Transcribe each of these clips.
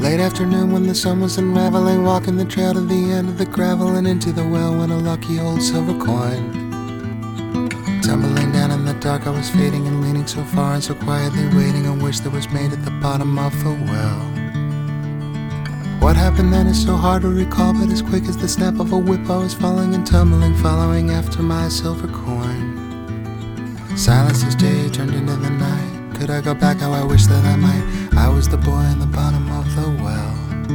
Late afternoon when the sun was unraveling, walking the trail to the end of the gravel and into the well went a lucky old silver coin. Tumbling down in the dark, I was fading and leaning so far and so quietly waiting a wish that was made at the bottom of the well. What happened then is so hard to recall, but as quick as the snap of a whip I was falling and tumbling, following after my silver coin. Silence as day turned into the night. Could I go back how I wish that I might? I was the boy in the bottom of the well.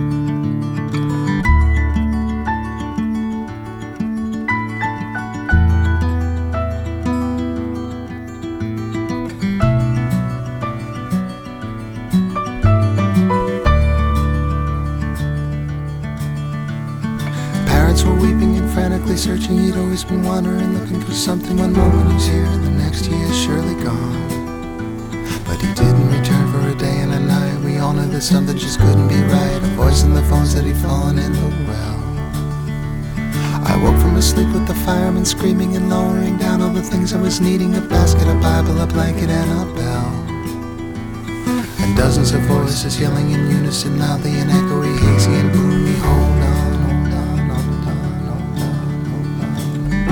Parents were weeping and frantically searching. He'd always been wandering, looking for something. One moment he's here, the next he is surely gone. But he didn't return for a day and a night. We all knew that something just couldn't be right. A voice in the phone said he'd fallen in the well. I woke from a sleep with the fireman screaming and lowering down all the things I was needing: a basket, a Bible, a blanket, and a bell. And dozens of voices yelling in unison, loudly and echoey, hazy and gloomy. Hold on, hold on, hold on, hold on, hold on.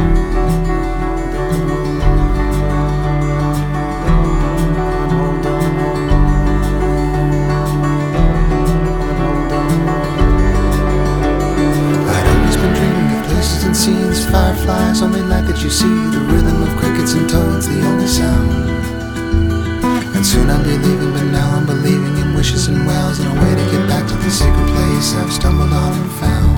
And scenes, fireflies, only light that you see, the rhythm of crickets and toads, the only sound. And soon I'll be leaving, but now I'm believing in wishes and wells, and a way to get back to the secret place I've stumbled on and found.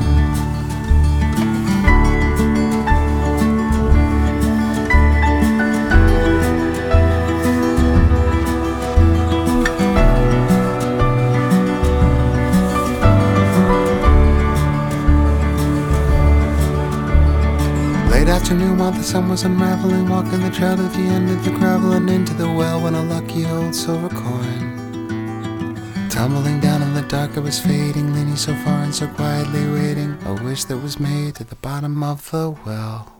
Late afternoon while the sun was unraveling, walking the trail to the end of the gravel and into the well went a lucky old silver coin. Tumbling down in the dark I was fading, leaning so far and so quietly waiting a wish that was made at the bottom of the well.